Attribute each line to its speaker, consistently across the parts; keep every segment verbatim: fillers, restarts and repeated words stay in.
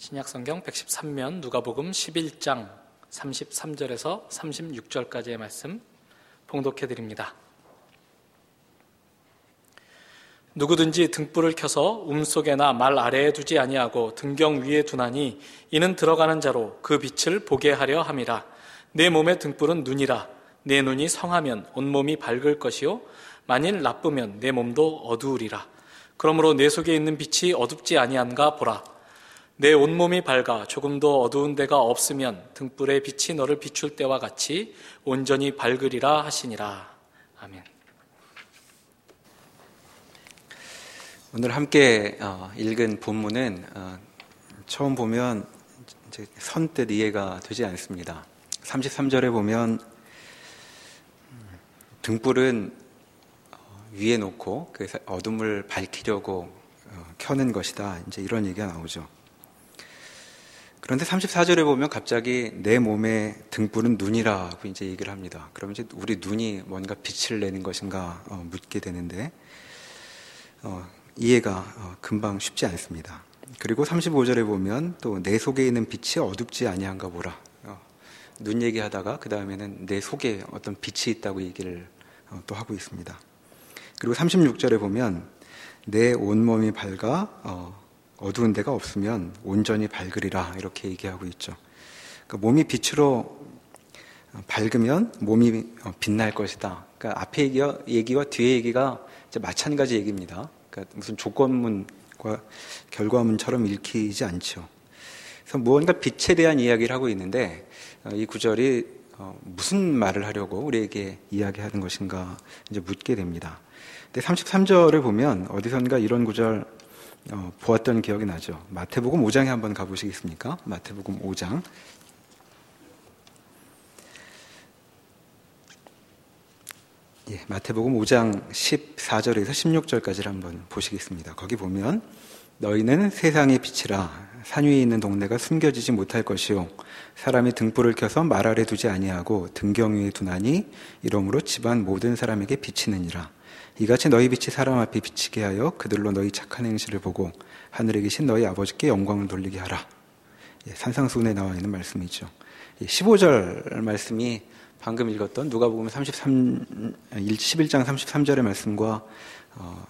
Speaker 1: 신약성경 백십삼 면 누가복음 십일 장 삼십삼 절에서 삼십육 절까지의 말씀 봉독해 드립니다. 누구든지 등불을 켜서 움속에나 말 아래에 두지 아니하고 등경 위에 두나니 이는 들어가는 자로 그 빛을 보게 하려 함이라. 내 몸의 등불은 눈이라. 내 눈이 성하면 온몸이 밝을 것이요 만일 나쁘면 내 몸도 어두우리라. 그러므로 내 속에 있는 빛이 어둡지 아니한가 보라. 내 온몸이 밝아 조금도 어두운 데가 없으면 등불의 빛이 너를 비출 때와 같이 온전히 밝으리라 하시니라. 아멘.
Speaker 2: 오늘 함께 읽은 본문은 처음 보면 이제 선뜻 이해가 되지 않습니다. 삼십삼 절에 보면 등불은 위에 놓고 그래서 어둠을 밝히려고 켜는 것이다. 이제 이런 얘기가 나오죠. 그런데 삼십사 절에 보면 갑자기 내 몸의 등불은 눈이라고 이제 얘기를 합니다. 그러면 이제 우리 눈이 뭔가 빛을 내는 것인가 어, 묻게 되는데 어, 이해가 어, 금방 쉽지 않습니다. 그리고 삼십오 절에 보면 또 내 속에 있는 빛이 어둡지 아니한가 보라. 어, 눈 얘기하다가 그 다음에는 내 속에 어떤 빛이 있다고 얘기를 어, 또 하고 있습니다. 그리고 삼십육 절에 보면 내 온몸이 밝아 어, 어두운 데가 없으면 온전히 밝으리라 이렇게 얘기하고 있죠. 그러니까 몸이 빛으로 밝으면 몸이 빛날 것이다. 그러니까 앞에 얘기와, 얘기와 뒤에 얘기가 이제 마찬가지 얘기입니다. 그러니까 무슨 조건문과 결과문처럼 읽히지 않죠. 그래서 무언가 빛에 대한 이야기를 하고 있는데 이 구절이 무슨 말을 하려고 우리에게 이야기하는 것인가 이제 묻게 됩니다. 근데 삼십삼 절을 보면 어디선가 이런 구절 어, 보았던 기억이 나죠. 마태복음 오 장에 한번 가보시겠습니까? 마태복음 오 장. 예, 마태복음 오 장 십사 절에서 십육 절까지를 한번 보시겠습니다. 거기 보면 너희는 세상의 빛이라. 산 위에 있는 동네가 숨겨지지 못할 것이요 사람이 등불을 켜서 말 아래 두지 아니하고 등경 위에 두나니 이러므로 집안 모든 사람에게 비치느니라. 이같이 너희 빛이 사람 앞에 비치게 하여 그들로 너희 착한 행실을 보고 하늘에 계신 너희 아버지께 영광을 돌리게 하라. 예, 산상수훈에 나와 있는 말씀이죠. 예, 십오 절 말씀이 방금 읽었던 누가복음 삼십삼, 십일 장 삼십삼 절의 말씀과 어,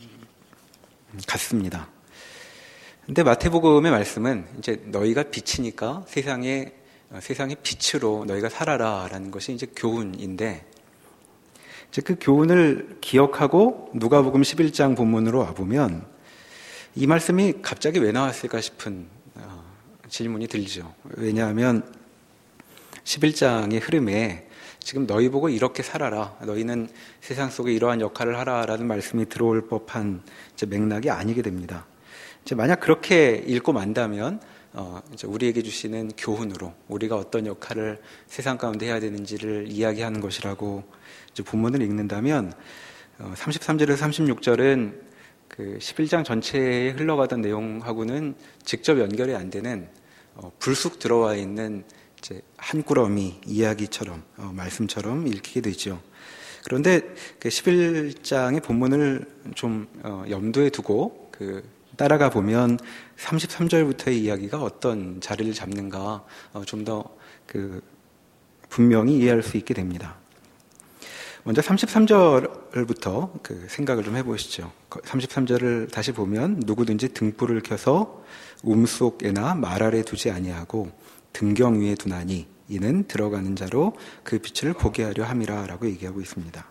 Speaker 2: 같습니다. 근데 마태복음의 말씀은 이제 너희가 빛이니까 세상에 세상의 빛으로 너희가 살아라라는 것이 이제 교훈인데. 이제 그 교훈을 기억하고 누가복음 십일 장 본문으로 와보면 이 말씀이 갑자기 왜 나왔을까 싶은 어, 질문이 들죠. 왜냐하면 십일 장의 흐름에 지금 너희 보고 이렇게 살아라. 너희는 세상 속에 이러한 역할을 하라라는 말씀이 들어올 법한 이제 맥락이 아니게 됩니다. 이제 만약 그렇게 읽고 만다면 어, 이제 우리에게 주시는 교훈으로 우리가 어떤 역할을 세상 가운데 해야 되는지를 이야기하는 것이라고 이제 본문을 읽는다면 어, 삼십삼 절에서 삼십육 절은 그 십일 장 전체에 흘러가던 내용하고는 직접 연결이 안 되는 어, 불쑥 들어와 있는 이제 한 꾸러미 이야기처럼 어, 말씀처럼 읽히게 되죠. 그런데 그 십일 장의 본문을 좀 어, 염두에 두고 그 따라가 보면 삼십삼 절부터의 이야기가 어떤 자리를 잡는가 어, 좀 더 그 분명히 이해할 수 있게 됩니다. 먼저 삼십삼 절부터 그 생각을 좀 해보시죠. 삼십삼 절을 다시 보면 누구든지 등불을 켜서 움속에나 말 아래 두지 아니하고 등경 위에 두나니 이는 들어가는 자로 그 빛을 보게 하려 함이라 라고 얘기하고 있습니다.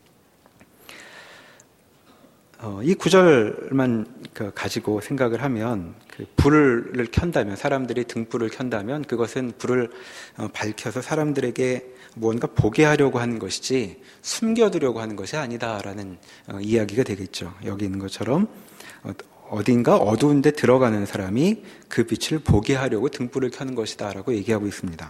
Speaker 2: 어, 이 구절만 그 가지고 생각을 하면 그 불을 켠다면 사람들이 등불을 켠다면 그것은 불을 어, 밝혀서 사람들에게 무언가 보게 하려고 하는 것이지 숨겨두려고 하는 것이 아니다라는 어, 이야기가 되겠죠. 여기 있는 것처럼 어, 어딘가 어두운 데 들어가는 사람이 그 빛을 보게 하려고 등불을 켜는 것이다 라고 얘기하고 있습니다.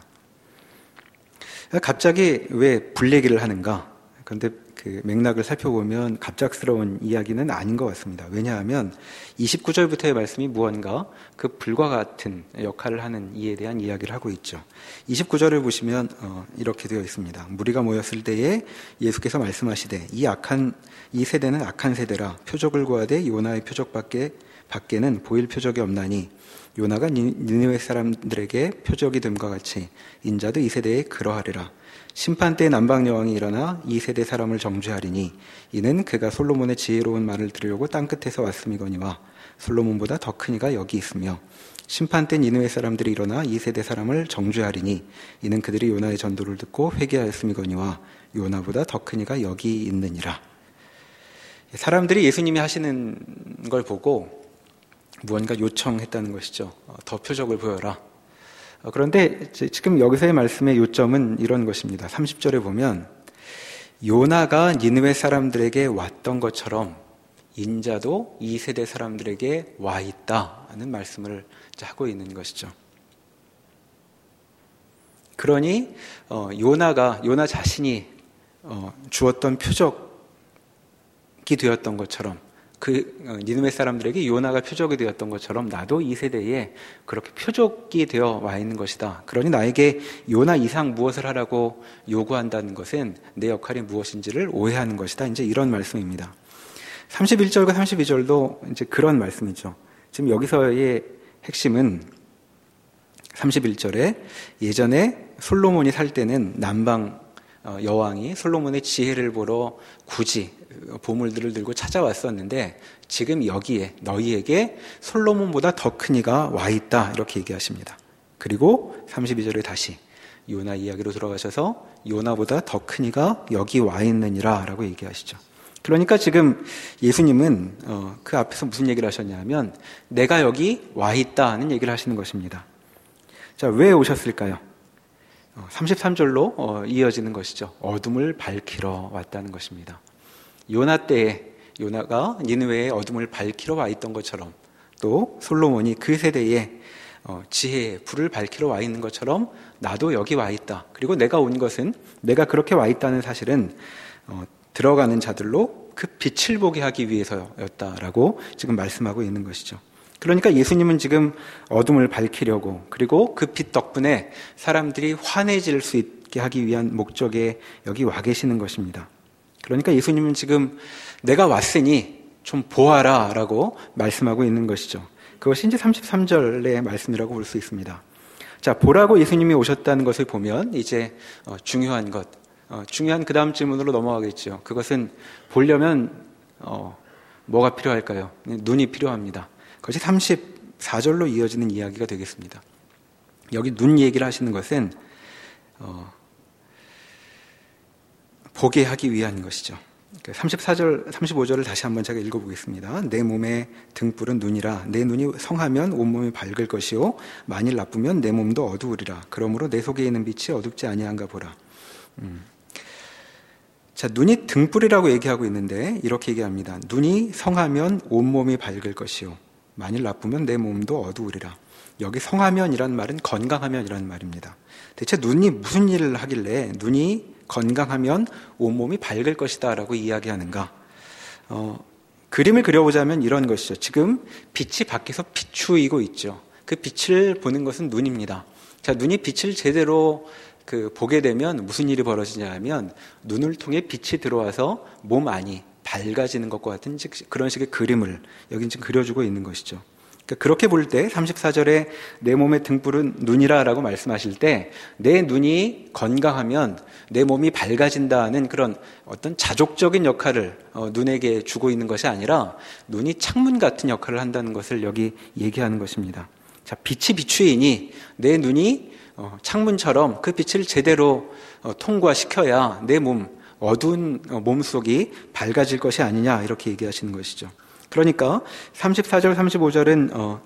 Speaker 2: 갑자기 왜 불 얘기를 하는가? 그런데 그 맥락을 살펴보면 갑작스러운 이야기는 아닌 것 같습니다. 왜냐하면 이십구 절부터의 말씀이 무언가 그 불과 같은 역할을 하는 이에 대한 이야기를 하고 있죠. 이십구 절을 보시면 어, 이렇게 되어 있습니다. 무리가 모였을 때에 예수께서 말씀하시되 이 악한 이 세대는 악한 세대라 표적을 구하되 요나의 표적밖에 밖에는 보일 표적이 없나니 요나가 니느웨 사람들에게 표적이 됨과 같이 인자도 이 세대에 그러하리라. 심판 때 남방 여왕이 일어나 이 세대 사람을 정죄하리니 이는 그가 솔로몬의 지혜로운 말을 들으려고 땅끝에서 왔음이거니와 솔로몬보다 더 큰 이가 여기 있으며 심판 때 니느웨 사람들이 일어나 이 세대 사람을 정죄하리니 이는 그들이 요나의 전도를 듣고 회개하였음이거니와 요나보다 더 큰 이가 여기 있느니라. 사람들이 예수님이 하시는 걸 보고 무언가 요청했다는 것이죠. 더 표적을 보여라. 그런데 지금 여기서의 말씀의 요점은 이런 것입니다. 삼십 절에 보면 요나가 니느웨 사람들에게 왔던 것처럼 인자도 이 세대 사람들에게 와 있다는 말씀을 하고 있는 것이죠. 그러니 요나가 요나 자신이 주었던 표적이 되었던 것처럼 그 니느웨 사람들에게 요나가 표적이 되었던 것처럼 나도 이 세대에 그렇게 표적이 되어 와 있는 것이다. 그러니 나에게 요나 이상 무엇을 하라고 요구한다는 것은 내 역할이 무엇인지를 오해하는 것이다. 이제 이런 말씀입니다. 삼십일 절과 삼십이 절도 이제 그런 말씀이죠. 지금 여기서의 핵심은 삼십일 절에 예전에 솔로몬이 살 때는 남방 여왕이 솔로몬의 지혜를 보러 굳이 보물들을 들고 찾아왔었는데 지금 여기에 너희에게 솔로몬보다 더 큰 이가 와 있다 이렇게 얘기하십니다. 그리고 삼십이 절에 다시 요나 이야기로 돌아가셔서 요나보다 더 큰 이가 여기 와 있느니라 라고 얘기하시죠. 그러니까 지금 예수님은 그 앞에서 무슨 얘기를 하셨냐면 내가 여기 와 있다는 얘기를 하시는 것입니다. 자, 왜 오셨을까요? 삼십삼 절로 이어지는 것이죠. 어둠을 밝히러 왔다는 것입니다. 요나 때에 요나가 니느웨의 어둠을 밝히러 와 있던 것처럼 또 솔로몬이 그 세대에 지혜의 불을 밝히러 와 있는 것처럼 나도 여기 와 있다. 그리고 내가 온 것은 내가 그렇게 와 있다는 사실은 들어가는 자들로 그 빛을 보게 하기 위해서였다라고 지금 말씀하고 있는 것이죠. 그러니까 예수님은 지금 어둠을 밝히려고 그리고 그 빛 덕분에 사람들이 환해질 수 있게 하기 위한 목적에 여기 와 계시는 것입니다. 그러니까 예수님은 지금 내가 왔으니 좀 보아라 라고 말씀하고 있는 것이죠. 그것이 이제 삼십삼 절의 말씀이라고 볼 수 있습니다. 자, 보라고 예수님이 오셨다는 것을 보면 이제 중요한 것, 중요한 그 다음 질문으로 넘어가겠죠. 그것은 보려면 어, 뭐가 필요할까요? 눈이 필요합니다. 그것이 삼십사 절로 이어지는 이야기가 되겠습니다. 여기 눈 얘기를 하시는 것은 어, 보게 하기 위한 것이죠. 삼십사 절, 삼십오 절을 다시 한번 제가 읽어보겠습니다. 내 몸의 등불은 눈이라. 내 눈이 성하면 온몸이 밝을 것이요 만일 나쁘면 내 몸도 어두우리라. 그러므로 내 속에 있는 빛이 어둡지 아니한가 보라. 음. 자, 눈이 등불이라고 얘기하고 있는데 이렇게 얘기합니다. 눈이 성하면 온몸이 밝을 것이요 만일 나쁘면 내 몸도 어두우리라. 여기 성하면이란 말은 건강하면이라는 말입니다. 대체 눈이 무슨 일을 하길래 눈이 건강하면 온몸이 밝을 것이다 라고 이야기하는가? 어, 그림을 그려보자면 이런 것이죠. 지금 빛이 밖에서 비추이고 있죠. 그 빛을 보는 것은 눈입니다. 자, 눈이 빛을 제대로 그 보게 되면 무슨 일이 벌어지냐 하면 눈을 통해 빛이 들어와서 몸 안이 밝아지는 것과 같은 그런 식의 그림을 여기 지금 그려주고 있는 것이죠. 그러니까 그렇게 볼 때 삼십사 절에 내 몸의 등불은 눈이라 라고 말씀하실 때 내 눈이 건강하면 내 몸이 밝아진다는 그런 어떤 자족적인 역할을 어, 눈에게 주고 있는 것이 아니라 눈이 창문 같은 역할을 한다는 것을 여기 얘기하는 것입니다. 자, 빛이 비추이니 내 눈이 어, 창문처럼 그 빛을 제대로 어, 통과시켜야 내 몸, 어두운 어, 몸속이 밝아질 것이 아니냐 이렇게 얘기하시는 것이죠. 그러니까 삼십사 절, 삼십오 절은 어,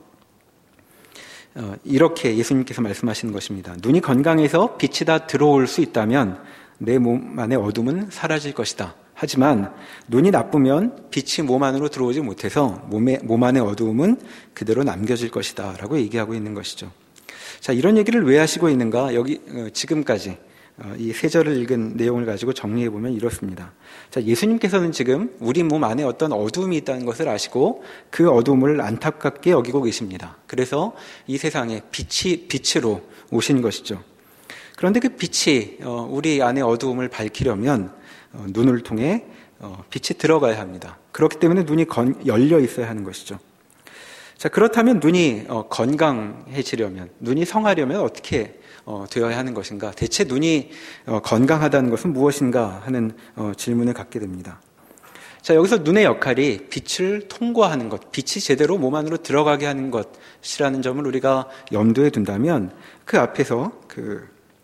Speaker 2: 어, 이렇게 예수님께서 말씀하시는 것입니다. 눈이 건강해서 빛이 다 들어올 수 있다면 내 몸 안의 어둠은 사라질 것이다. 하지만 눈이 나쁘면 빛이 몸 안으로 들어오지 못해서 몸의, 몸 안의 어두움은 그대로 남겨질 것이다 라고 얘기하고 있는 것이죠. 자, 이런 얘기를 왜 하시고 있는가? 여기 어, 지금까지 어, 이 세 절을 읽은 내용을 가지고 정리해 보면 이렇습니다. 자, 예수님께서는 지금 우리 몸 안에 어떤 어두움이 있다는 것을 아시고 그 어두움을 안타깝게 여기고 계십니다. 그래서 이 세상에 빛이 빛으로 오신 것이죠. 그런데 그 빛이 어, 우리 안의 어두움을 밝히려면 어, 눈을 통해 어, 빛이 들어가야 합니다. 그렇기 때문에 눈이 건, 열려 있어야 하는 것이죠. 자, 그렇다면 눈이 어, 건강해지려면, 눈이 성하려면 어떻게 어, 되어야 하는 것인가? 대체 눈이 어, 건강하다는 것은 무엇인가 하는 어, 질문을 갖게 됩니다. 자, 여기서 눈의 역할이 빛을 통과하는 것, 빛이 제대로 몸 안으로 들어가게 하는 것이라는 점을 우리가 염두에 둔다면 그 앞에서 그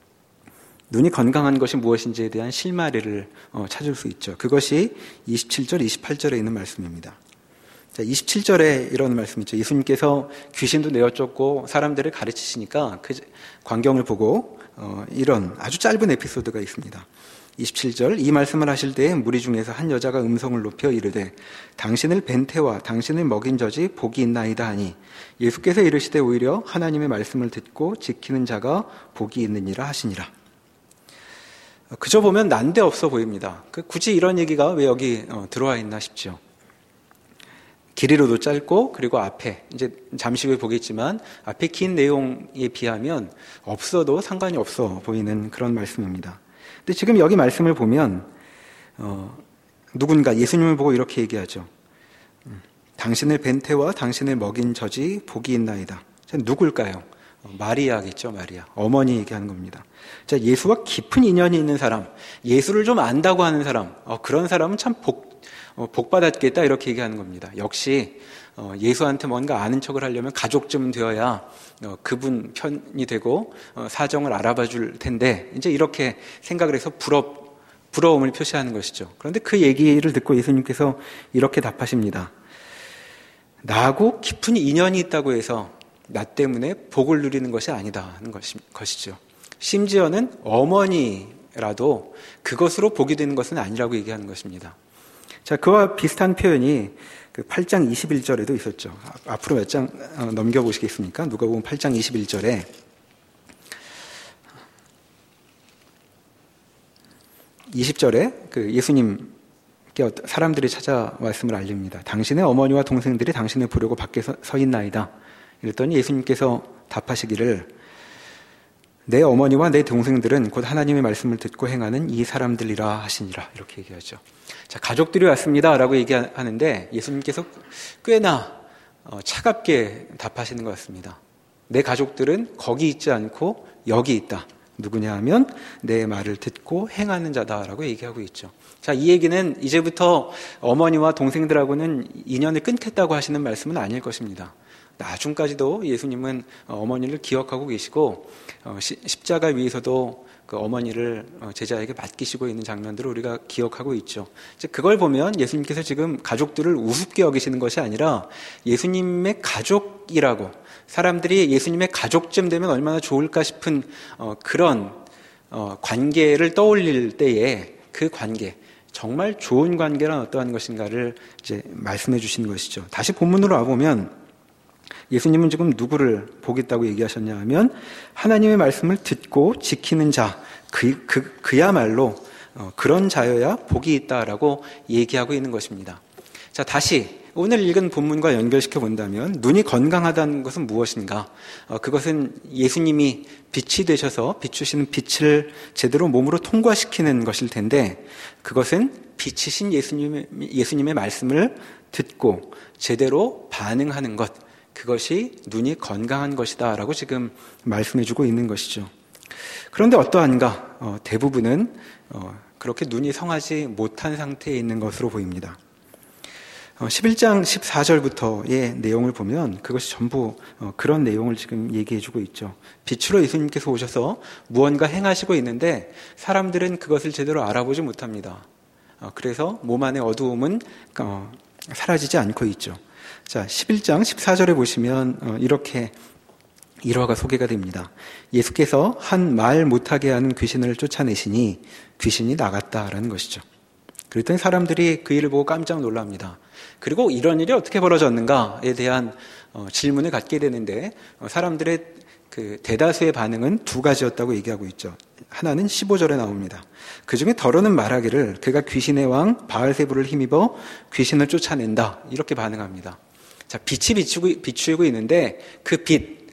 Speaker 2: 눈이 건강한 것이 무엇인지에 대한 실마리를 어, 찾을 수 있죠. 그것이 이십칠 절, 이십팔 절에 있는 말씀입니다. 자, 이십칠 절에 이런 말씀이 있죠. 예수님께서 귀신도 내어 쫓고 사람들을 가르치시니까 그 광경을 보고 어, 이런 아주 짧은 에피소드가 있습니다. 이십칠 절, 이 말씀을 하실 때에 무리 중에서 한 여자가 음성을 높여 이르되 당신을 뵌 태와 당신을 먹인 젖이 복이 있나이다 하니 예수께서 이르시되 오히려 하나님의 말씀을 듣고 지키는 자가 복이 있느니라 하시니라. 그저 보면 난데없어 보입니다. 굳이 이런 얘기가 왜 여기 들어와 있나 싶죠. 길이로도 짧고 그리고 앞에 이제 잠시 후에 보겠지만 앞에 긴 내용에 비하면 없어도 상관이 없어 보이는 그런 말씀입니다. 근데 지금 여기 말씀을 보면 어, 누군가 예수님을 보고 이렇게 얘기하죠. 음, 당신을 뵌 태와 당신을 먹인 젖이 복이 있나이다. 자, 누굴까요? 어, 마리아겠죠. 마리아. 어머니 얘기하는 겁니다. 자, 예수와 깊은 인연이 있는 사람, 예수를 좀 안다고 하는 사람, 어, 그런 사람은 참 복, 어, 복받았겠다 이렇게 얘기하는 겁니다. 역시 어, 예수한테 뭔가 아는 척을 하려면 가족쯤 되어야 어, 그분 편이 되고 어, 사정을 알아봐 줄 텐데 이제 이렇게 생각을 해서 부럽, 부러움을 표시하는 것이죠. 그런데 그 얘기를 듣고 예수님께서 이렇게 답하십니다. 나하고 깊은 인연이 있다고 해서 나 때문에 복을 누리는 것이 아니다 하는 것이, 것이죠. 심지어는 어머니라도 그것으로 복이 되는 것은 아니라고 얘기하는 것입니다. 자, 그와 비슷한 표현이 그 팔 장 이십일 절에도 있었죠. 앞으로 몇 장 넘겨보시겠습니까? 누가복음 팔 장 이십일 절에 이십 절에 그 예수님께 사람들이 찾아 말씀을 알립니다. 당신의 어머니와 동생들이 당신을 부르고 밖에 서, 서 있나이다. 이랬더니 예수님께서 답하시기를 내 어머니와 내 동생들은 곧 하나님의 말씀을 듣고 행하는 이 사람들이라 하시니라. 이렇게 얘기하죠. 자, 가족들이 왔습니다 라고 얘기하는데 예수님께서 꽤나 차갑게 답하시는 것 같습니다. 내 가족들은 거기 있지 않고 여기 있다. 누구냐 하면 내 말을 듣고 행하는 자다라고 얘기하고 있죠. 자, 이 얘기는 이제부터 어머니와 동생들하고는 인연을 끊겠다고 하시는 말씀은 아닐 것입니다. 나중까지도 예수님은 어머니를 기억하고 계시고 십자가 위에서도 그 어머니를 제자에게 맡기시고 있는 장면들을 우리가 기억하고 있죠. 그걸 보면 예수님께서 지금 가족들을 우습게 여기시는 것이 아니라 예수님의 가족이라고, 사람들이 예수님의 가족쯤 되면 얼마나 좋을까 싶은 그런 관계를 떠올릴 때에 그 관계, 정말 좋은 관계란 어떠한 것인가를 이제 말씀해 주시는 것이죠. 다시 본문으로 와보면 예수님은 지금 누구를 보겠다고 얘기하셨냐 하면 하나님의 말씀을 듣고 지키는 자, 그, 그, 그야말로 어, 그런 자여야 복이 있다라고 얘기하고 있는 것입니다. 자, 다시 오늘 읽은 본문과 연결시켜 본다면 눈이 건강하다는 것은 무엇인가? 어, 그것은 예수님이 빛이 되셔서 비추시는 빛을 제대로 몸으로 통과시키는 것일 텐데 그것은 빛이신 예수님의, 예수님의 말씀을 듣고 제대로 반응하는 것, 그것이 눈이 건강한 것이다 라고 지금 말씀해주고 있는 것이죠. 그런데 어떠한가? 어, 대부분은 어, 그렇게 눈이 성하지 못한 상태에 있는 것으로 보입니다. 어, 십일 장 십사 절부터의 내용을 보면 그것이 전부 어, 그런 내용을 지금 얘기해주고 있죠. 빛으로 예수님께서 오셔서 무언가 행하시고 있는데 사람들은 그것을 제대로 알아보지 못합니다. 어, 그래서 몸 안의 어두움은 어, 사라지지 않고 있죠. 자, 십일 장 십사 절에 보시면 어, 이렇게 일화가 소개가 됩니다. 예수께서 한 말 못하게 하는 귀신을 쫓아내시니 귀신이 나갔다라는 것이죠. 그랬더니 사람들이 그 일을 보고 깜짝 놀랍니다. 그리고 이런 일이 어떻게 벌어졌는가에 대한 어, 질문을 갖게 되는데 어, 사람들의 그 대다수의 반응은 두 가지였다고 얘기하고 있죠. 하나는 십오 절에 나옵니다. 그 중에 더러는 말하기를 그가 귀신의 왕 바알세불을 힘입어 귀신을 쫓아낸다. 이렇게 반응합니다. 자, 빛이 비추고, 비추고 있는데 그 빛,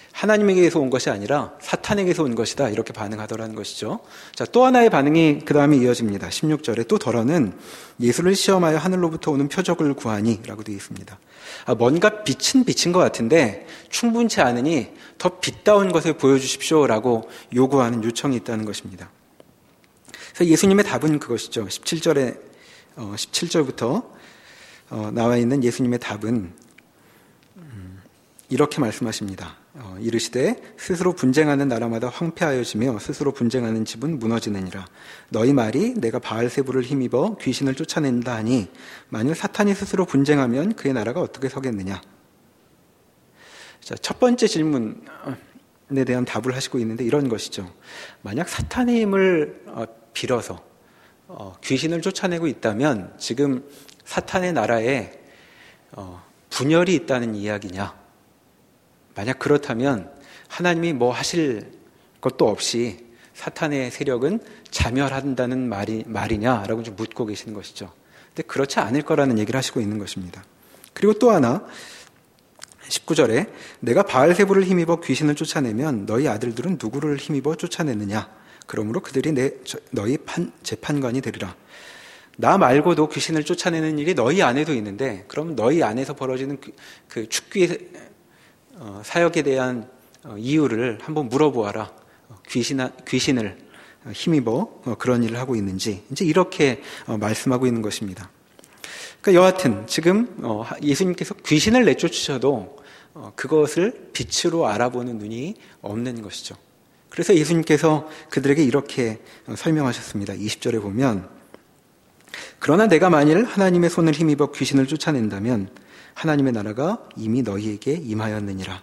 Speaker 2: 하나님에게서 온 것이 아니라 사탄에게서 온 것이다. 이렇게 반응하더라는 것이죠. 자, 또 하나의 반응이 그 다음에 이어집니다. 십육 절에 또 더러는 예수를 시험하여 하늘로부터 오는 표적을 구하니 라고 되어 있습니다. 아, 뭔가 빛은 빛인 것 같은데 충분치 않으니 더 빛다운 것을 보여주십시오 라고 요구하는 요청이 있다는 것입니다. 그래서 예수님의 답은 그것이죠. 십칠 절에 어, 십칠 절부터 어, 나와 있는 예수님의 답은 음, 이렇게 말씀하십니다. 어, 이르시되 스스로 분쟁하는 나라마다 황폐하여지며 스스로 분쟁하는 집은 무너지느니라. 너희 말이 내가 바알세불을 힘입어 귀신을 쫓아낸다 하니 만일 사탄이 스스로 분쟁하면 그의 나라가 어떻게 서겠느냐. 자, 첫 번째 질문에 대한 답을 하시고 있는데 이런 것이죠. 만약 사탄의 힘을 어, 빌어서 어, 귀신을 쫓아내고 있다면 지금 사탄의 나라에 어, 분열이 있다는 이야기냐? 만약 그렇다면 하나님이 뭐 하실 것도 없이 사탄의 세력은 자멸한다는 말이, 말이냐라고 좀 묻고 계시는 것이죠. 근데 그렇지 않을 거라는 얘기를 하시고 있는 것입니다. 그리고 또 하나 십구 절에 내가 바알세불을 힘입어 귀신을 쫓아내면 너희 아들들은 누구를 힘입어 쫓아내느냐? 그러므로 그들이 내, 너희 판, 재판관이 되리라. 나 말고도 귀신을 쫓아내는 일이 너희 안에도 있는데 그럼 너희 안에서 벌어지는 그, 그 축귀의 어, 사역에 대한 어, 이유를 한번 물어보아라. 어, 귀신, 귀신을 힘입어 어, 그런 일을 하고 있는지 이제 이렇게 어, 말씀하고 있는 것입니다. 그러니까 여하튼 지금 어, 예수님께서 귀신을 내쫓으셔도 어, 그것을 빛으로 알아보는 눈이 없는 것이죠. 그래서 예수님께서 그들에게 이렇게 어, 설명하셨습니다. 이십 절에 보면 그러나 내가 만일 하나님의 손을 힘입어 귀신을 쫓아낸다면 하나님의 나라가 이미 너희에게 임하였느니라.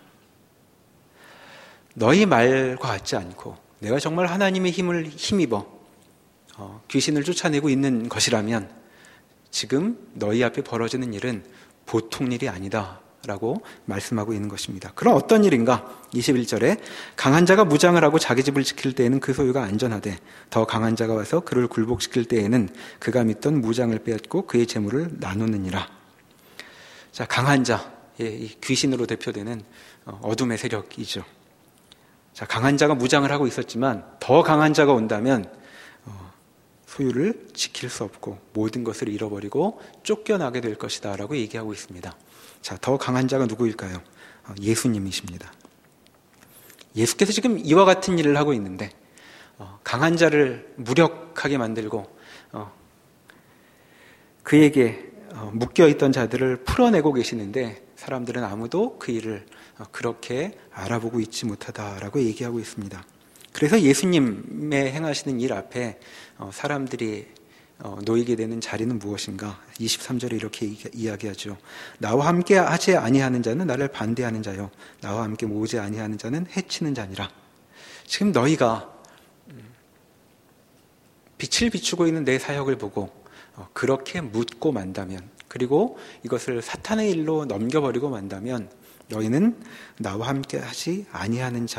Speaker 2: 너희 말과 같지 않고 내가 정말 하나님의 힘을 힘입어 어, 귀신을 쫓아내고 있는 것이라면 지금 너희 앞에 벌어지는 일은 보통 일이 아니다 라고 말씀하고 있는 것입니다. 그럼 어떤 일인가? 이십일 절에 강한 자가 무장을 하고 자기 집을 지킬 때에는 그 소유가 안전하되 더 강한 자가 와서 그를 굴복시킬 때에는 그가 믿던 무장을 빼앗고 그의 재물을 나누느니라. 자, 강한 자, 예, 이 귀신으로 대표되는 어둠의 세력이죠. 자, 강한 자가 무장을 하고 있었지만 더 강한 자가 온다면 어, 소유를 지킬 수 없고 모든 것을 잃어버리고 쫓겨나게 될 것이다 라고 얘기하고 있습니다. 자, 더 강한 자가 누구일까요? 어, 예수님이십니다. 예수께서 지금 이와 같은 일을 하고 있는데 어, 강한 자를 무력하게 만들고 어, 그에게 어, 묶여있던 자들을 풀어내고 계시는데 사람들은 아무도 그 일을 어, 그렇게 알아보고 있지 못하다라고 얘기하고 있습니다. 그래서 예수님의 행하시는 일 앞에 어, 사람들이 어, 놓이게 되는 자리는 무엇인가? 이십삼 절에 이렇게 이야기하죠. 나와 함께 하지 아니하는 자는 나를 반대하는 자요 나와 함께 모으지 아니하는 자는 해치는 자니라. 지금 너희가 빛을 비추고 있는 내 사역을 보고 어, 그렇게 묻고 만다면 그리고 이것을 사탄의 일로 넘겨버리고 만다면 너희는 나와 함께 하지 아니하는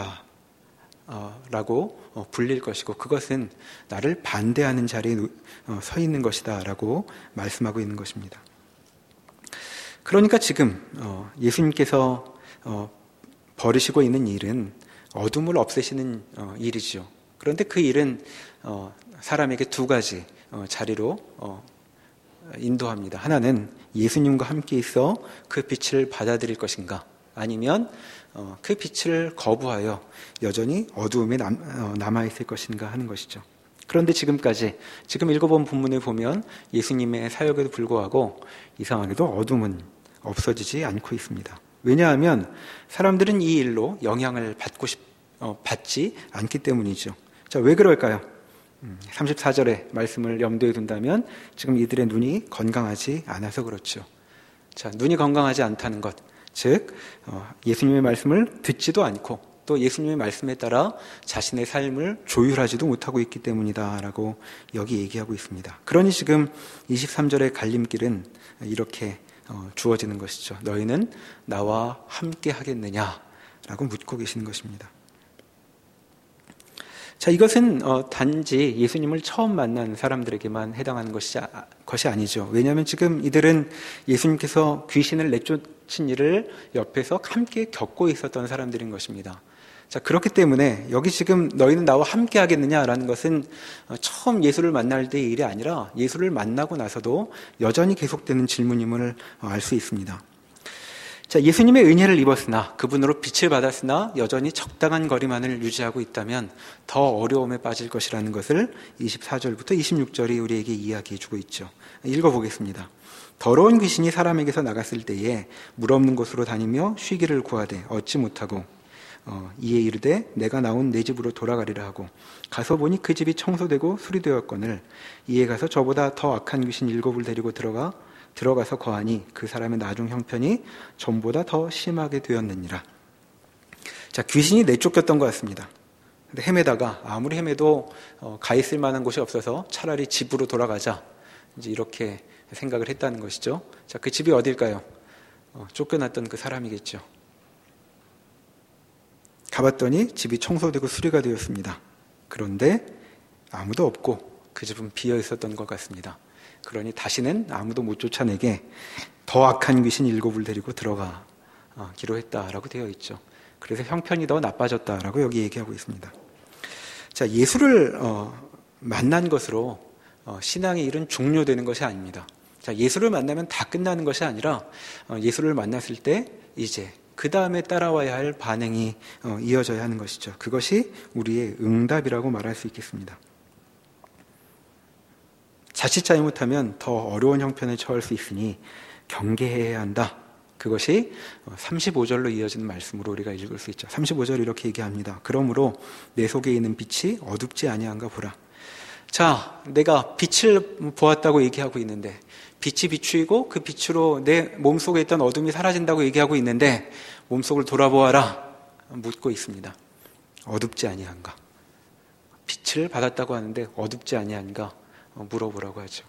Speaker 2: 자라고 어, 불릴 것이고 그것은 나를 반대하는 자리에 어, 서 있는 것이다 라고 말씀하고 있는 것입니다. 그러니까 지금 어, 예수님께서 어, 벌이시고 있는 일은 어둠을 없애시는 어, 일이죠. 그런데 그 일은 어, 사람에게 두 가지 어, 자리로 어, 인도합니다. 하나는 예수님과 함께 있어 그 빛을 받아들일 것인가 아니면 어, 그 빛을 거부하여 여전히 어두움에 남, 어, 남아있을 것인가 하는 것이죠. 그런데 지금까지 지금 읽어본 본문을 보면 예수님의 사역에도 불구하고 이상하게도 어둠은 없어지지 않고 있습니다. 왜냐하면 사람들은 이 일로 영향을 받고 싶, 어, 받지 않기 때문이죠. 자, 왜 그럴까요? 삼십사 절의 말씀을 염두에 둔다면 지금 이들의 눈이 건강하지 않아서 그렇죠. 자, 눈이 건강하지 않다는 것, 즉 예수님의 말씀을 듣지도 않고 또 예수님의 말씀에 따라 자신의 삶을 조율하지도 못하고 있기 때문이다라고 여기 얘기하고 있습니다. 그러니 지금 이십삼 절의 갈림길은 이렇게 주어지는 것이죠. 너희는 나와 함께 하겠느냐라고 묻고 계시는 것입니다. 자, 이것은 어, 단지 예수님을 처음 만난 사람들에게만 해당하는 것이, 아, 것이 아니죠. 왜냐하면 지금 이들은 예수님께서 귀신을 내쫓은 일을 옆에서 함께 겪고 있었던 사람들인 것입니다. 자, 그렇기 때문에 여기 지금 너희는 나와 함께 하겠느냐라는 것은 어, 처음 예수를 만날 때의 일이 아니라 예수를 만나고 나서도 여전히 계속되는 질문임을 어, 알 수 있습니다. 자, 예수님의 은혜를 입었으나 그분으로 빛을 받았으나 여전히 적당한 거리만을 유지하고 있다면 더 어려움에 빠질 것이라는 것을 이십사 절부터 이십육 절이 우리에게 이야기해 주고 있죠. 읽어보겠습니다. 더러운 귀신이 사람에게서 나갔을 때에 물 없는 곳으로 다니며 쉬기를 구하되 얻지 못하고 어, 이에 이르되 내가 나온 내 집으로 돌아가리라 하고 가서 보니 그 집이 청소되고 수리되었거늘 이에 가서 저보다 더 악한 귀신 일곱을 데리고 들어가 들어가서 거하니 그 사람의 나중 형편이 전보다 더 심하게 되었느니라. 자, 귀신이 내쫓겼던 것 같습니다. 근데 헤매다가 아무리 헤매도 어, 가 있을 만한 곳이 없어서 차라리 집으로 돌아가자, 이제 이렇게 생각을 했다는 것이죠. 자, 그 집이 어딜까요? 어, 쫓겨났던 그 사람이겠죠. 가봤더니 집이 청소되고 수리가 되었습니다. 그런데 아무도 없고 그 집은 비어 있었던 것 같습니다. 그러니 다시는 아무도 못 쫓아내게 더 악한 귀신 일곱을 데리고 들어가기로 했다라고 되어 있죠. 그래서 형편이 더 나빠졌다라고 여기 얘기하고 있습니다. 자, 예수를 어, 만난 것으로 어, 신앙의 일은 종료되는 것이 아닙니다. 자, 예수를 만나면 다 끝나는 것이 아니라 어, 예수를 만났을 때 이제 그 다음에 따라와야 할 반응이 어, 이어져야 하는 것이죠. 그것이 우리의 응답이라고 말할 수 있겠습니다. 자칫 잘못하면 더 어려운 형편에 처할 수 있으니 경계해야 한다. 그것이 삼십오 절로 이어지는 말씀으로 우리가 읽을 수 있죠. 삼십오 절 이렇게 얘기합니다. 그러므로 내 속에 있는 빛이 어둡지 아니한가 보라. 자, 내가 빛을 보았다고 얘기하고 있는데 빛이 비추이고 그 빛으로 내 몸속에 있던 어둠이 사라진다고 얘기하고 있는데 몸속을 돌아보아라 묻고 있습니다. 어둡지 아니한가? 빛을 받았다고 하는데 어둡지 아니한가? 물어보라고 하죠.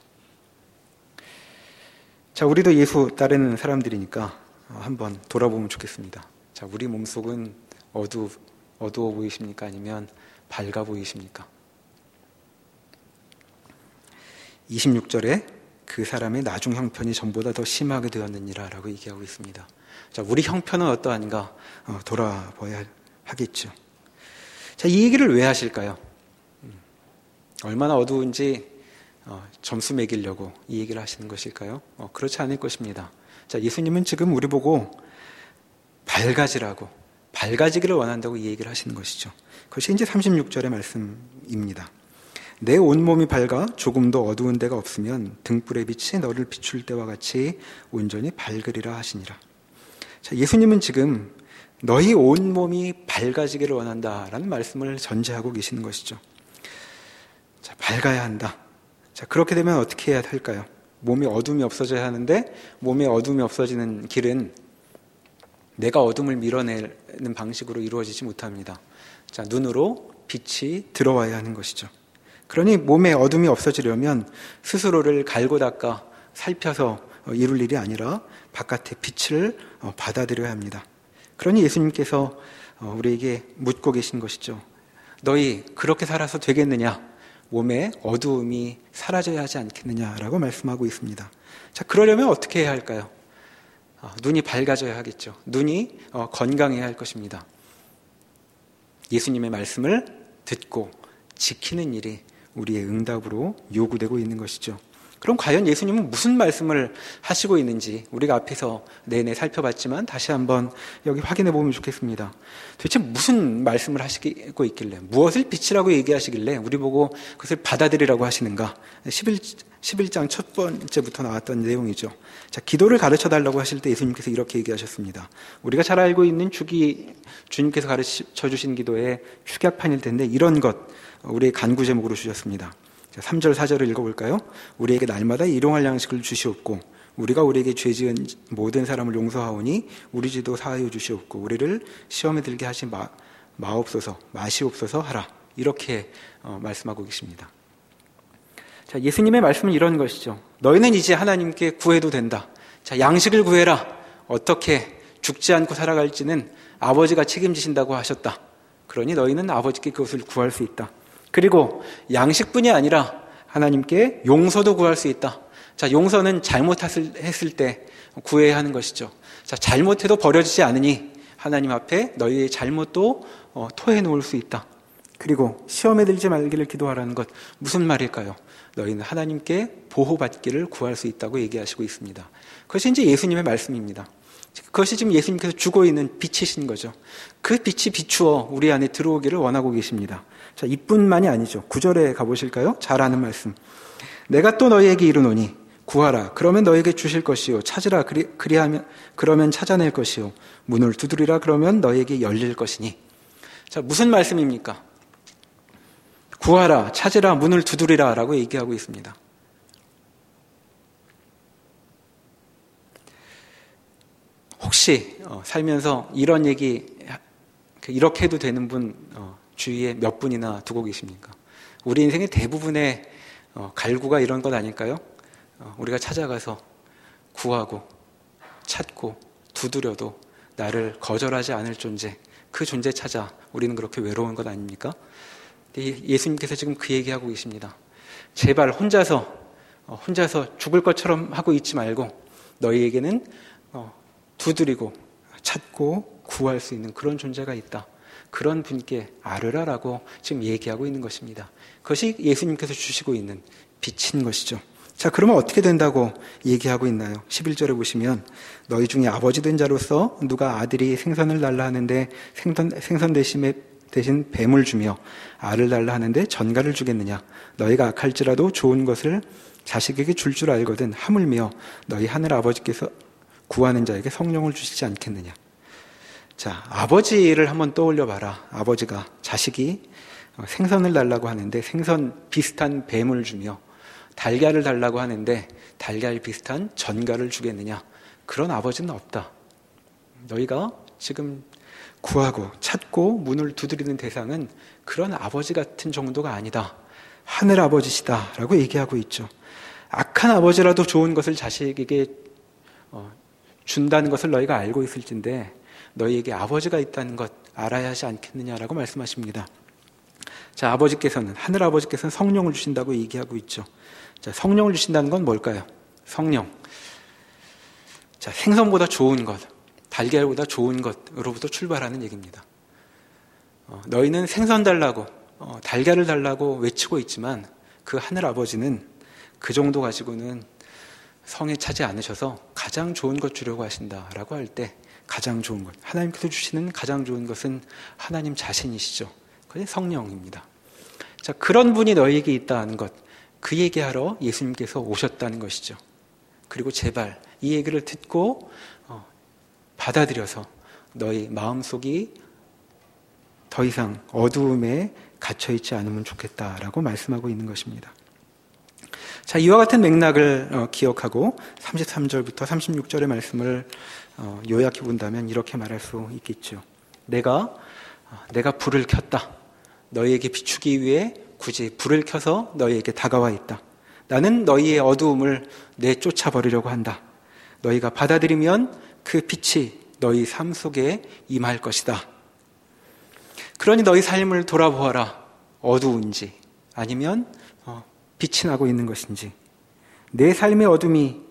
Speaker 2: 자, 우리도 예수 따르는 사람들이니까 한번 돌아보면 좋겠습니다. 자, 우리 몸속은 어두, 어두워 보이십니까? 아니면 밝아 보이십니까? 이십육 절에 그 사람의 나중 형편이 전보다 더 심하게 되었느니라 라고 얘기하고 있습니다. 자, 우리 형편은 어떠한가 어, 돌아봐야 하겠죠. 자, 이 얘기를 왜 하실까요? 음, 얼마나 어두운지 어, 점수 매기려고 이 얘기를 하시는 것일까요? 어, 그렇지 않을 것입니다. 자, 예수님은 지금 우리 보고 밝아지라고, 밝아지기를 원한다고 이 얘기를 하시는 것이죠. 그것이 이제 삼십육 절의 말씀입니다. 내 온몸이 밝아 조금도 어두운 데가 없으면 등불의 빛이 너를 비출 때와 같이 온전히 밝으리라 하시니라. 자, 예수님은 지금 너희 온몸이 밝아지기를 원한다라는 말씀을 전제하고 계시는 것이죠. 자, 밝아야 한다. 자, 그렇게 되면 어떻게 해야 할까요? 몸에 어둠이 없어져야 하는데 몸에 어둠이 없어지는 길은 내가 어둠을 밀어내는 방식으로 이루어지지 못합니다. 자, 눈으로 빛이 들어와야 하는 것이죠. 그러니 몸에 어둠이 없어지려면 스스로를 갈고 닦아 살펴서 이룰 일이 아니라 바깥의 빛을 받아들여야 합니다. 그러니 예수님께서 우리에게 묻고 계신 것이죠. 너희 그렇게 살아서 되겠느냐? 몸에 어두움이 사라져야 하지 않겠느냐라고 말씀하고 있습니다. 자, 그러려면 어떻게 해야 할까요? 어, 눈이 밝아져야 하겠죠. 눈이 어, 건강해야 할 것입니다. 예수님의 말씀을 듣고 지키는 일이 우리의 응답으로 요구되고 있는 것이죠. 그럼 과연 예수님은 무슨 말씀을 하시고 있는지 우리가 앞에서 내내 살펴봤지만 다시 한번 여기 확인해 보면 좋겠습니다. 도대체 무슨 말씀을 하시고 있길래, 무엇을 빛이라고 얘기하시길래 우리 보고 그것을 받아들이라고 하시는가? 십일 장 첫 번째부터 나왔던 내용이죠. 자, 기도를 가르쳐 달라고 하실 때 예수님께서 이렇게 얘기하셨습니다. 우리가 잘 알고 있는 주기, 주님께서 가르쳐 주신 기도의 축약판일 텐데 이런 것 우리의 간구 제목으로 주셨습니다. 삼 절 사 절을 읽어볼까요? 우리에게 날마다 일용할 양식을 주시옵고 우리가 우리에게 죄 지은 모든 사람을 용서하오니 우리 죄도 사하여 주시옵고 우리를 시험에 들게 하지 마, 마옵소서 마시옵소서 하라. 이렇게 어, 말씀하고 계십니다. 자, 예수님의 말씀은 이런 것이죠. 너희는 이제 하나님께 구해도 된다. 자, 양식을 구해라. 어떻게 죽지 않고 살아갈지는 아버지가 책임지신다고 하셨다. 그러니 너희는 아버지께 그것을 구할 수 있다. 그리고 양식뿐이 아니라 하나님께 용서도 구할 수 있다. 자, 용서는 잘못했을 때 구해야 하는 것이죠. 자, 잘못해도 버려지지 않으니 하나님 앞에 너희의 잘못도 어, 토해 놓을 수 있다. 그리고 시험에 들지 말기를 기도하라는 것, 무슨 말일까요? 너희는 하나님께 보호받기를 구할 수 있다고 얘기하시고 있습니다. 그것이 이제 예수님의 말씀입니다. 그것이 지금 예수님께서 주고 있는 빛이신 거죠. 그 빛이 비추어 우리 안에 들어오기를 원하고 계십니다. 자, 이뿐만이 아니죠. 구 절에 가보실까요? 잘 아는 말씀. 내가 또 너희에게 이르노니 구하라 그러면 너희에게 주실 것이요 찾으라 그리, 그리하면 그러면 찾아낼 것이요 문을 두드리라 그러면 너희에게 열릴 것이니. 자, 무슨 말씀입니까? 구하라, 찾으라, 문을 두드리라 라고 얘기하고 있습니다. 혹시 어, 살면서 이런 얘기 이렇게 해도 되는 분 어, 주위에 몇 분이나 두고 계십니까? 우리 인생의 대부분의 어, 갈구가 이런 것 아닐까요? 어, 우리가 찾아가서 구하고 찾고 두드려도 나를 거절하지 않을 존재, 그 존재 찾아 우리는 그렇게 외로운 것 아닙니까? 예수님께서 지금 그 얘기하고 계십니다. 제발 혼자서 어, 혼자서 죽을 것처럼 하고 있지 말고 너희에게는 어, 두드리고 찾고 구할 수 있는 그런 존재가 있다. 그런 분께 아르라라고 지금 얘기하고 있는 것입니다. 그것이 예수님께서 주시고 있는 빛인 것이죠. 자, 그러면 어떻게 된다고 얘기하고 있나요? 십일 절에 보시면 너희 중에 아버지 된 자로서 누가 아들이 생선을 달라 하는데 생선, 생선 대신에 대신 뱀을 주며 알을 달라 하는데 전갈을 주겠느냐? 너희가 악할지라도 좋은 것을 자식에게 줄 줄 알거든 하물며 너희 하늘 아버지께서 구하는 자에게 성령을 주시지 않겠느냐? 자, 아버지를 한번 떠올려 봐라. 아버지가 자식이 생선을 달라고 하는데 생선 비슷한 뱀을 주며 달걀을 달라고 하는데 달걀 비슷한 전갈을 주겠느냐? 그런 아버지는 없다. 너희가 지금 구하고 찾고 문을 두드리는 대상은 그런 아버지 같은 정도가 아니다. 하늘 아버지시다 라고 얘기하고 있죠. 악한 아버지라도 좋은 것을 자식에게 준다는 것을 너희가 알고 있을진데 너희에게 아버지가 있다는 것 알아야 하지 않겠느냐라고 말씀하십니다. 자, 아버지께서는 하늘 아버지께서는 성령을 주신다고 얘기하고 있죠. 자, 성령을 주신다는 건 뭘까요? 성령. 자, 생선보다 좋은 것, 달걀보다 좋은 것으로부터 출발하는 얘기입니다. 어, 너희는 생선 달라고 어, 달걀을 달라고 외치고 있지만 그 하늘 아버지는 그 정도 가지고는 성에 차지 않으셔서 가장 좋은 것 주려고 하신다라고 할 때 가장 좋은 것, 하나님께서 주시는 가장 좋은 것은 하나님 자신이시죠. 그게 성령입니다. 자, 그런 분이 너희에게 있다는 것, 그 얘기하러 예수님께서 오셨다는 것이죠. 그리고 제발 이 얘기를 듣고 어, 받아들여서 너희 마음속이 더 이상 어두움에 갇혀있지 않으면 좋겠다라고 말씀하고 있는 것입니다. 자, 이와 같은 맥락을 어, 기억하고 삼십삼 절부터 삼십육 절의 말씀을 어, 요약해 본다면 이렇게 말할 수 있겠죠. 내가 어, 내가 불을 켰다. 너희에게 비추기 위해 굳이 불을 켜서 너희에게 다가와 있다. 나는 너희의 어두움을 내쫓아버리려고 한다. 너희가 받아들이면 그 빛이 너희 삶 속에 임할 것이다. 그러니 너희 삶을 돌아보아라. 어두운지 아니면 어, 빛이 나고 있는 것인지. 내 삶의 어둠이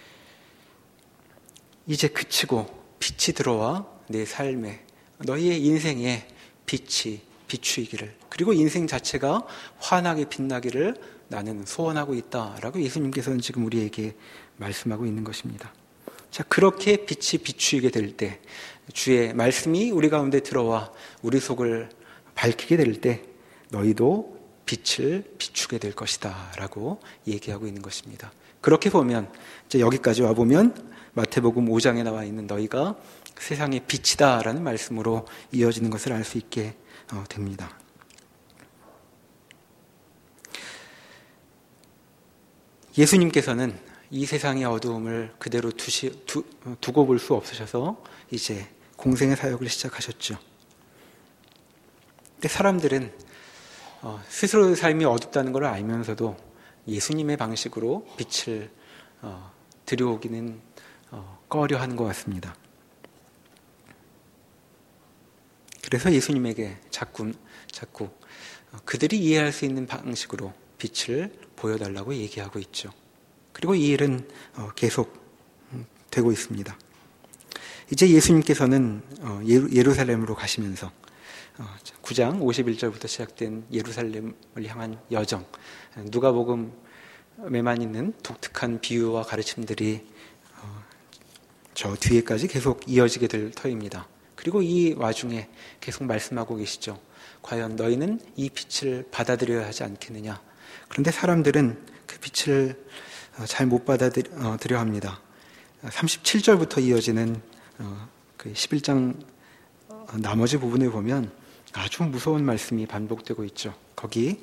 Speaker 2: 이제 그치고 빛이 들어와 내 삶에 너희의 인생에 빛이 비추이기를, 그리고 인생 자체가 환하게 빛나기를 나는 소원하고 있다라고 예수님께서는 지금 우리에게 말씀하고 있는 것입니다. 자, 그렇게 빛이 비추이게 될 때, 주의 말씀이 우리 가운데 들어와 우리 속을 밝히게 될 때 너희도 빛을 비추게 될 것이다 라고 얘기하고 있는 것입니다. 그렇게 보면 이제 여기까지 와보면 마태복음 오 장에 나와 있는 너희가 세상의 빛이다 라는 말씀으로 이어지는 것을 알 수 있게 됩니다. 예수님께서는 이 세상의 어두움을 그대로 두시, 두, 두고 볼 수 없으셔서 이제 공생의 사역을 시작하셨죠. 근데 사람들은 어, 스스로의 삶이 어둡다는 걸 알면서도 예수님의 방식으로 빛을 어, 들여오기는 어, 꺼려하는 것 같습니다. 그래서 예수님에게 자꾸 자꾸 그들이 이해할 수 있는 방식으로 빛을 보여달라고 얘기하고 있죠. 그리고 이 일은 계속 되고 있습니다. 이제 예수님께서는 예루살렘으로 가시면서 구 장 오십일 절부터 시작된 예루살렘을 향한 여정, 누가복음에만 있는 독특한 비유와 가르침들이 저 뒤에까지 계속 이어지게 될 터입니다. 그리고 이 와중에 계속 말씀하고 계시죠. 과연 너희는 이 빛을 받아들여야 하지 않겠느냐. 그런데 사람들은 그 빛을 잘 못 받아들여 합니다. 삼십칠 절부터 이어지는 그 십일 장 나머지 부분을 보면 아주 무서운 말씀이 반복되고 있죠. 거기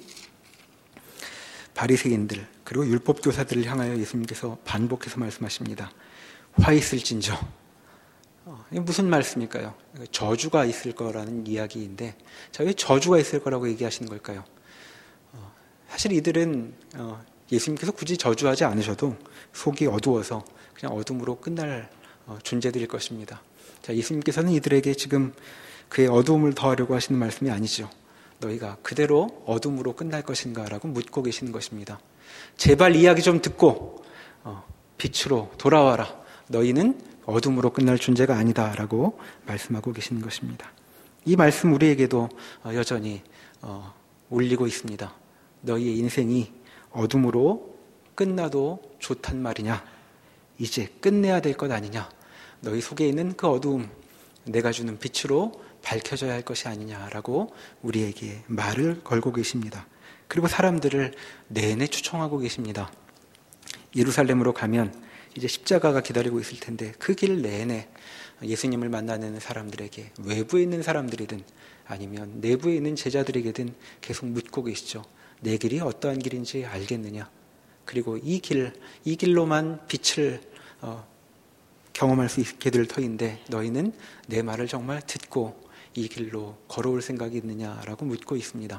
Speaker 2: 바리새인들 그리고 율법교사들을 향하여 예수님께서 반복해서 말씀하십니다. 화 있을진저. 어, 이게 무슨 말씀일까요? 저주가 있을 거라는 이야기인데, 자, 왜 저주가 있을 거라고 얘기하시는 걸까요? 어, 사실 이들은 어, 예수님께서 굳이 저주하지 않으셔도 속이 어두워서 그냥 어둠으로 끝날 어, 존재들일 것입니다. 자, 예수님께서는 이들에게 지금 그의 어두움을 더하려고 하시는 말씀이 아니죠. 너희가 그대로 어둠으로 끝날 것인가 라고 묻고 계시는 것입니다. 제발 이야기 좀 듣고 어, 빛으로 돌아와라. 너희는 어둠으로 끝날 존재가 아니다 라고 말씀하고 계시는 것입니다. 이 말씀 우리에게도 여전히 울리고 있습니다. 너희의 인생이 어둠으로 끝나도 좋단 말이냐? 이제 끝내야 될 것 아니냐? 너희 속에 있는 그 어두움 내가 주는 빛으로 밝혀져야 할 것이 아니냐라고 우리에게 말을 걸고 계십니다. 그리고 사람들을 내내 추청하고 계십니다. 예루살렘으로 가면 이제 십자가가 기다리고 있을 텐데 그 길 내내 예수님을 만나는 사람들에게 외부에 있는 사람들이든 아니면 내부에 있는 제자들에게든 계속 묻고 계시죠. 내 길이 어떠한 길인지 알겠느냐? 그리고 이 길, 이 길로만 빛을 어, 경험할 수 있게 될 터인데 너희는 내 말을 정말 듣고 이 길로 걸어올 생각이 있느냐라고 묻고 있습니다.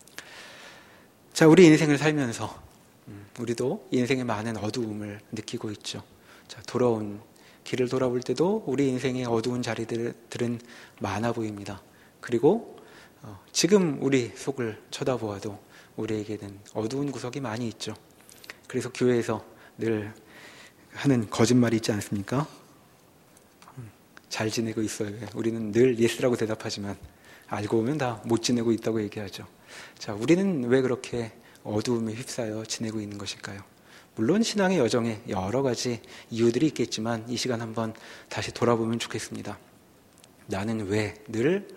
Speaker 2: 자, 우리 인생을 살면서 우리도 인생의 많은 어두움을 느끼고 있죠. 자, 돌아온 길을 돌아볼 때도 우리 인생의 어두운 자리들은 많아 보입니다. 그리고 어, 지금 우리 속을 쳐다보아도 우리에게는 어두운 구석이 많이 있죠. 그래서 교회에서 늘 하는 거짓말이 있지 않습니까? 음, 잘 지내고 있어요. 우리는 늘 예스라고 대답하지만 알고 보면 다 못 지내고 있다고 얘기하죠. 자, 우리는 왜 그렇게 어두움에 휩싸여 지내고 있는 것일까요? 물론 신앙의 여정에 여러 가지 이유들이 있겠지만 이 시간 한번 다시 돌아보면 좋겠습니다. 나는 왜 늘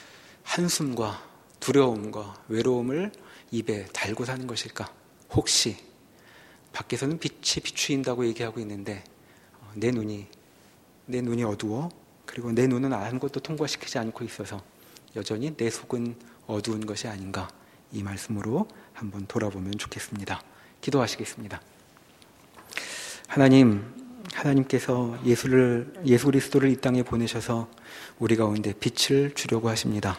Speaker 2: 한숨과 두려움과 외로움을 입에 달고 사는 것일까? 혹시 밖에서는 빛이 비추인다고 얘기하고 있는데 내 눈이 내 눈이 어두워 그리고 내 눈은 아무것도 통과시키지 않고 있어서 여전히 내 속은 어두운 것이 아닌가? 이 말씀으로 한번 돌아보면 좋겠습니다. 기도하시겠습니다. 하나님, 하나님께서 예수를, 예수 그리스도를 이 땅에 보내셔서 우리 가운데 빛을 주려고 하십니다.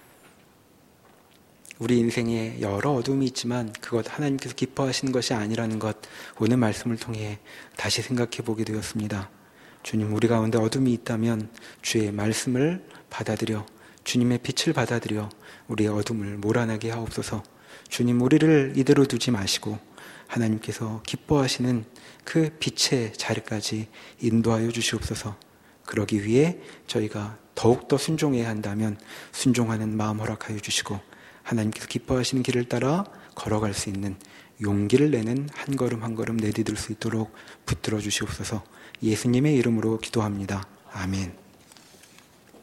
Speaker 2: 우리 인생에 여러 어둠이 있지만 그것 하나님께서 기뻐하시는 것이 아니라는 것 오늘 말씀을 통해 다시 생각해 보게 되었습니다. 주님, 우리 가운데 어둠이 있다면 주의 말씀을 받아들여 주님의 빛을 받아들여 우리의 어둠을 몰아내게 하옵소서. 주님, 우리를 이대로 두지 마시고 하나님께서 기뻐하시는 그 빛의 자리까지 인도하여 주시옵소서. 그러기 위해 저희가 더욱더 순종해야 한다면 순종하는 마음 허락하여 주시고 하나님께서 기뻐하시는 길을 따라 걸어갈 수 있는 용기를 내는 한 걸음 한 걸음 내디딜 수 있도록 붙들어 주시옵소서. 예수님의 이름으로 기도합니다. 아멘.